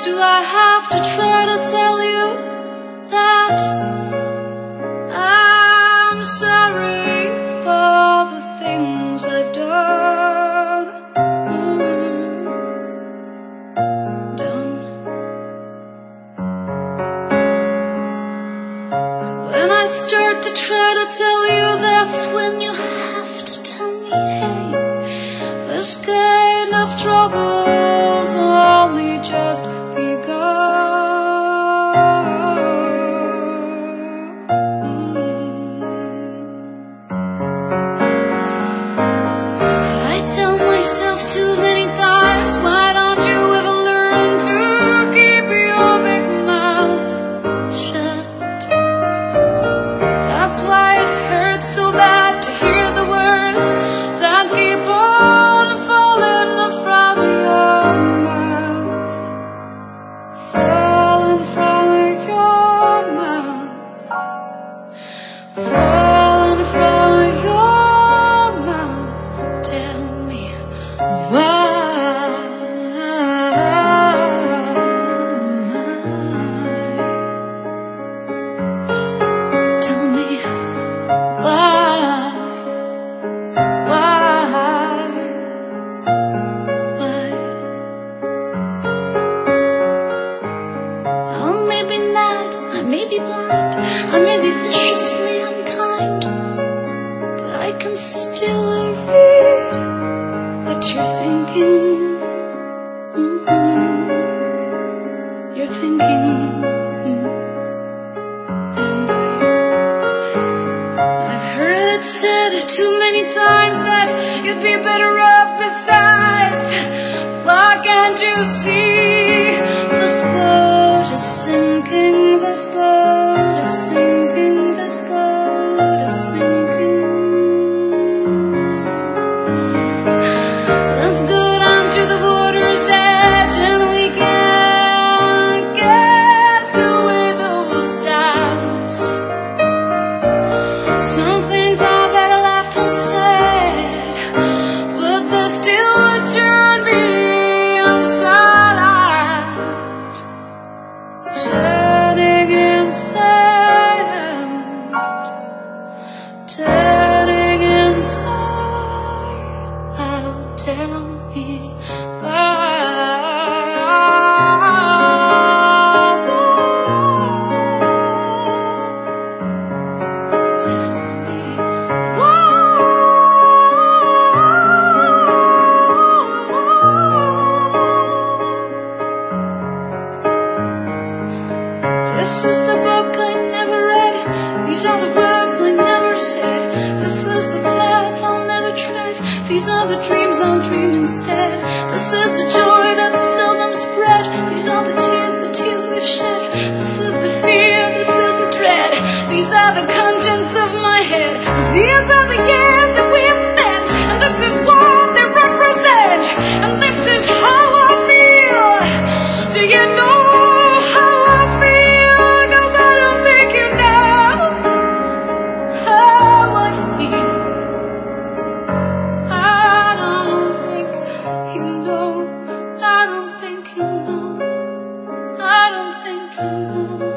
do I have to try to tell you that I'm sorry for the things I've done? When I start to try to tell you, that's when you have to tell me, hey, this kind of trouble's only just begun. I tell myself too many times, why don't you ever learn to keep your big mouth shut? That's why it hurts so bad to hear the words that keep on falling from your mouth, falling from your mouth, falling from your mouth. Tell me why. Tell me why. I may be mad, I may be blind, I may be viciously unkind, but I can still read what you're thinking. You're thinking. And I've heard it said too many times that you'd be better off besides. Why can't you see this boat is sinking, this boat is sinking, this boat is sinking? Let's go down to the water's edge and we can cast away those doubts. Some things are better left unsaid, but there's still a journey inside out, turning inside out, turning inside out. Tell me why. Tell me This is the book I never read. These are the words I never said. This is the path I'll never tread. These are the dreams I'll dream instead. This is the joy that's seldom spread. These are the tears we've shed. This is the fear, this is the dread. These are the contents of my head. These are the years that we have spent. And this is what they represent. And this is how I feel. Do you know how I feel? 'Cause I don't think you know how I feel. I don't think you know. I don't think you know. I don't think you know.